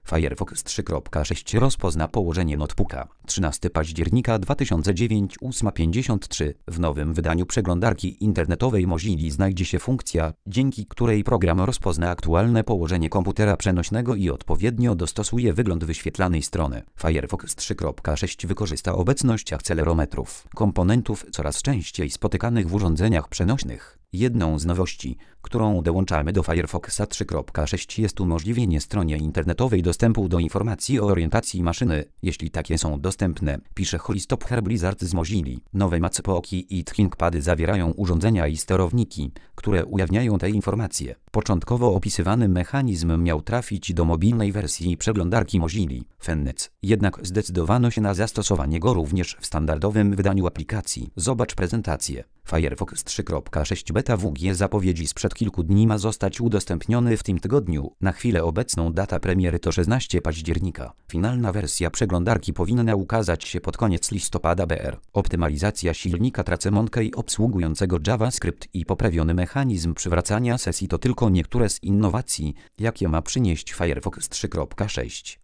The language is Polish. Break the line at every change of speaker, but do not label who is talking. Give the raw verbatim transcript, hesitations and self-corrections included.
Firefox trzy kropka sześć rozpozna położenie notebooka. trzynastego października dwa tysiące dziewięć, ósma pięćdziesiąt trzy. W nowym wydaniu przeglądarki internetowej Mozilla znajdzie się funkcja, dzięki której program rozpozna aktualne położenie komputera przenośnego i odpowiednio dostosuje wygląd wyświetlanej strony. Firefox trzy kropka sześć wykorzysta obecność akcelerometrów, komponentów coraz częściej spotykanych w urządzeniach przenośnych. Jedną z nowości, którą dołączamy do Firefoxa trzy kropka sześć jest umożliwienie stronie internetowej dostępu do informacji o orientacji maszyny, jeśli takie są dostępne, pisze Christopher Blizzard z Mozilli. Nowe matchbooki i ThinkPady zawierają urządzenia i sterowniki, które ujawniają te informacje. Początkowo opisywany mechanizm miał trafić do mobilnej wersji przeglądarki Mozilli Fennet, jednak zdecydowano się na zastosowanie go również w standardowym wydaniu aplikacji. Zobacz prezentację. Firefox trzy kropka sześć Beta W G zapowiedzi sprzed kilku dni ma zostać udostępniony w tym tygodniu. Na chwilę obecną data premiery to szesnastego października. Finalna wersja przeglądarki powinna ukazać się pod koniec listopada B R. Optymalizacja silnika Trace Monkey obsługującego JavaScript i poprawiony mechanizm przywracania sesji to tylko niektóre z innowacji, jakie ma przynieść Firefox trzy kropka sześć.